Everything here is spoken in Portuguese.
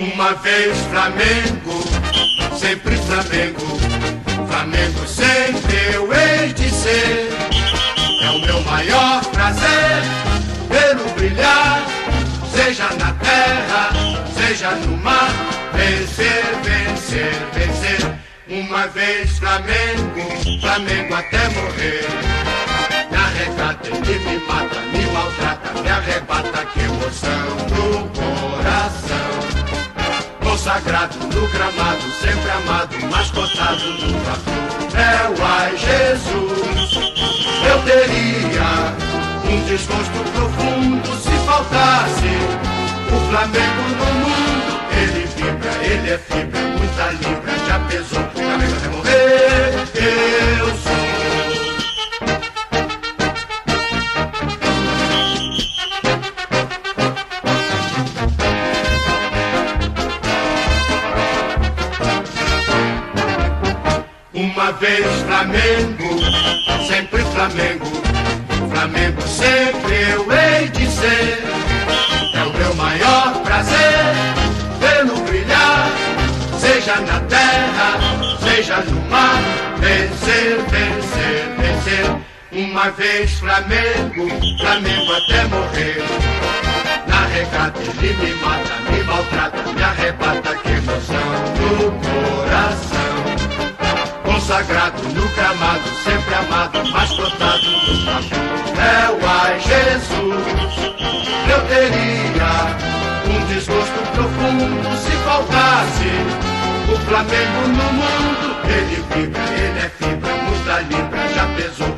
Uma vez Flamengo, sempre Flamengo, Flamengo sempre eu hei de ser. É o meu maior prazer vê-lo brilhar, seja na terra, seja no mar. Vencer, vencer, vencer. Uma vez Flamengo, Flamengo até morrer. Me arrecata, ele me mata, me maltrata, me arrebata, que emoção no coração. Consagrado no gramado, sempre amado, mascotado no Fla-Flu. É o ai Jesus, eu teria um desgosto profundo se faltasse o Flamengo no mundo. Ele vibra, ele é fibra, muita libra, já pesou, Flamengo até morrer, eu sou. Uma vez Flamengo, sempre Flamengo, Flamengo sempre eu hei de ser. É o meu maior prazer vê-lo brilhar, seja na terra, seja no mar. Vencer, vencer, vencer. Uma vez Flamengo, Flamengo até morrer. Na regata ele me mata, me maltrata, me arrebata, que emoção no coração. Consagrado no gramado, sempre amado, mascotado no Fla-Flu. É o ai Jesus, eu teria um desgosto profundo se faltasse o Flamengo no mundo. Ele vibra, ele é fibra, muita libra, já pesou.